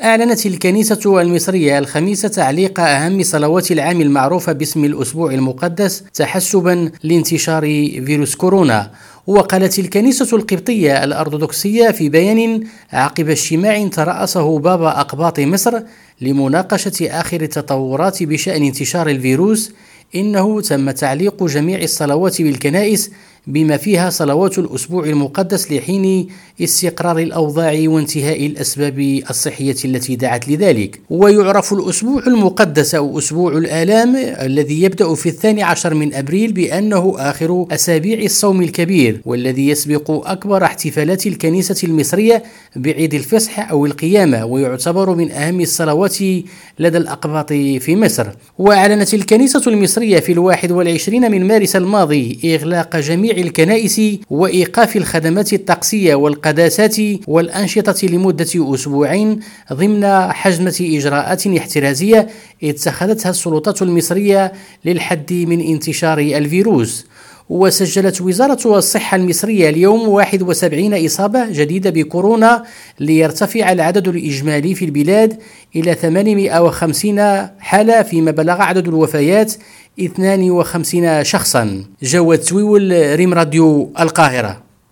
أعلنت الكنيسة المصرية الخميس تعليق أهم صلوات العام المعروفة باسم الأسبوع المقدس تحسبا لانتشار فيروس كورونا. وقالت الكنيسة القبطية الأرثوذكسية في بيان عقب اجتماع ترأسه بابا أقباط مصر لمناقشة آخر التطورات بشأن انتشار الفيروس إنه تم تعليق جميع الصلوات بالكنائس بما فيها صلوات الأسبوع المقدس لحين استقرار الأوضاع وانتهاء الأسباب الصحية التي دعت لذلك. ويعرف الأسبوع المقدس أو أسبوع الآلام الذي يبدأ في 12 من أبريل بأنه آخر أسابيع الصوم الكبير، والذي يسبق أكبر احتفالات الكنيسة المصرية بعيد الفصح أو القيامة، ويعتبر من أهم الصلوات لدى الأقباط في مصر. وأعلنت الكنيسة المصرية في 21 من مارس الماضي إغلاق جميع الكنائس وإيقاف الخدمات الطقسية والقداسات والأنشطة لمدة أسبوعين ضمن حجمة إجراءات احترازية اتخذتها السلطات المصرية للحد من انتشار الفيروس. وسجلت وزارة الصحة المصرية اليوم 71 إصابة جديدة بكورونا ليرتفع العدد الإجمالي في البلاد إلى 850 حالة، فيما بلغ عدد الوفيات 52 شخصا. جواد تويول، ريم راديو القاهرة.